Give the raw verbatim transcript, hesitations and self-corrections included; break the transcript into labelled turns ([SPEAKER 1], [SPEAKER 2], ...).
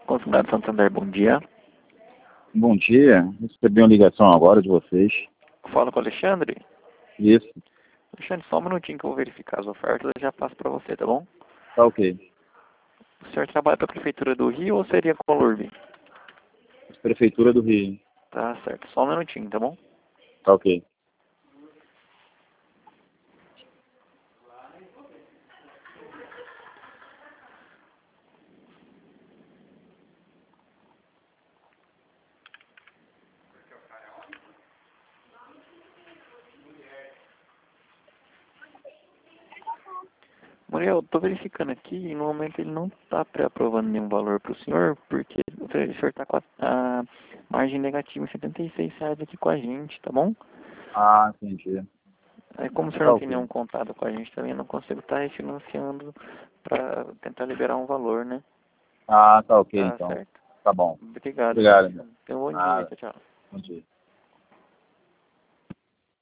[SPEAKER 1] Consulado Santander, bom dia.
[SPEAKER 2] Bom dia, recebi uma ligação agora de vocês.
[SPEAKER 1] Fala com o Alexandre.
[SPEAKER 2] Isso,
[SPEAKER 1] Alexandre, só um minutinho que eu vou verificar as ofertas e já passo para você, tá bom?
[SPEAKER 2] tá ok.
[SPEAKER 1] O senhor trabalha para a Prefeitura do Rio ou seria com a Lurb?
[SPEAKER 2] Prefeitura do Rio.
[SPEAKER 1] Tá certo, só um minutinho, tá bom?
[SPEAKER 2] Tá ok.
[SPEAKER 1] Muriel, eu tô verificando aqui e no momento ele não está pré-aprovando nenhum valor para o senhor, porque o senhor está com a, a margem negativa em setenta e seis reais aqui com a gente, tá bom?
[SPEAKER 2] Ah, entendi.
[SPEAKER 1] Aí como o senhor
[SPEAKER 2] Tá
[SPEAKER 1] não tem nenhum
[SPEAKER 2] ok.
[SPEAKER 1] contato com a gente também, eu não consigo estar refinanciando para tentar liberar um valor, né?
[SPEAKER 2] Ah, tá ok
[SPEAKER 1] Tá
[SPEAKER 2] então.
[SPEAKER 1] certo.
[SPEAKER 2] Tá bom.
[SPEAKER 1] Obrigado, viu?
[SPEAKER 2] Obrigado, então.
[SPEAKER 1] Tenha um bom dia,
[SPEAKER 2] Ah,
[SPEAKER 1] tchau, tchau.
[SPEAKER 2] bom dia.